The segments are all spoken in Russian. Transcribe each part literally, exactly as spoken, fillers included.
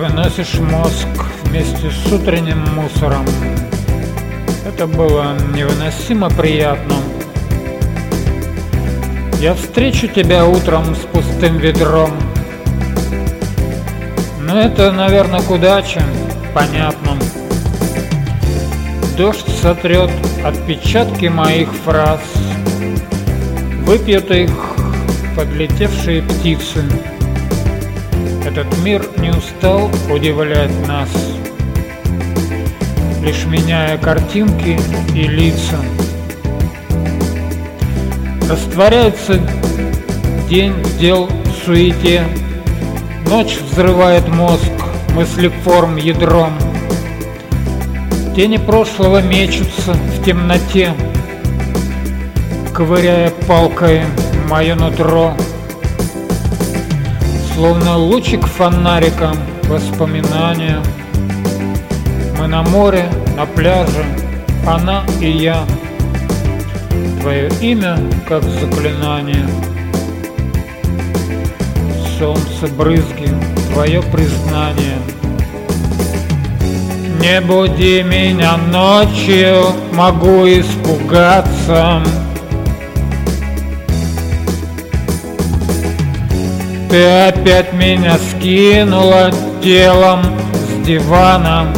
выносишь мозг вместе с утренним мусором. Это было невыносимо приятно. Я встречу тебя утром с пустым ведром. Но это, наверное, к удаче, понятно. Дождь сотрет отпечатки моих фраз, выпьют их подлетевшие птицы. Этот мир не устал удивлять нас, лишь меняя картинки и лица. Растворяется день дел в суете, ночь взрывает мозг мыслеформ ядром. Тени прошлого мечутся в темноте, ковыряя палкой мое нутро. Словно лучик фонариком воспоминания. Мы на море, на пляже, она и я. Твое имя, как заклинание. Солнце, брызги, твое признание. Не буди меня ночью, могу испугаться. Ты опять меня скинула телом с дивана.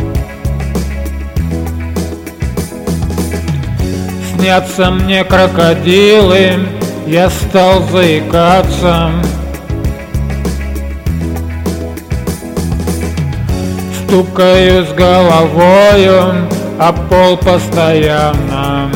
Снятся мне крокодилы, я стал заикаться. Стукаюсь головою о пол постоянно.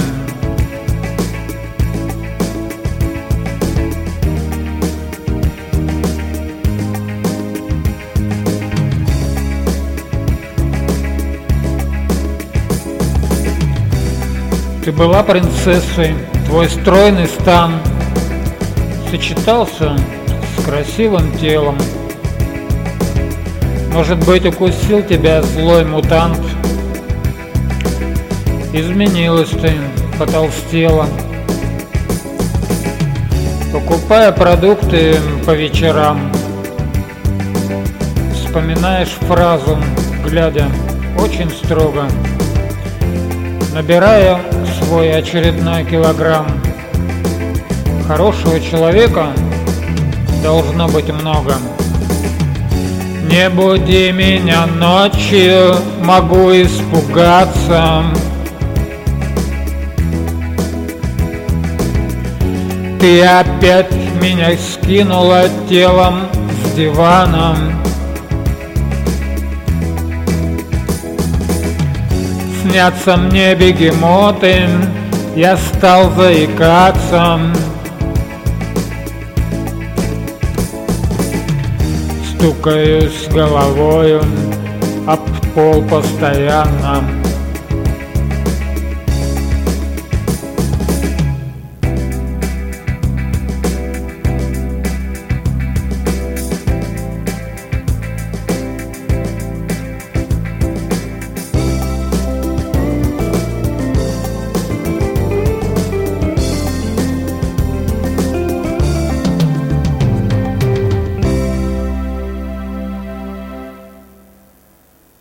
Ты была принцессой, твой стройный стан сочетался с красивым телом. Может быть, укусил тебя злой мутант. Изменилась ты, потолстела. Покупая продукты по вечерам, вспоминаешь фразу, глядя очень строго, набирая свой очередной килограмм. Хорошего человека должно быть много. Не буди меня ночью, могу испугаться. Ты опять меня скинула телом с дивана. Снятся мне бегемоты, я стал заикаться. Стукаюсь головою об пол постоянно.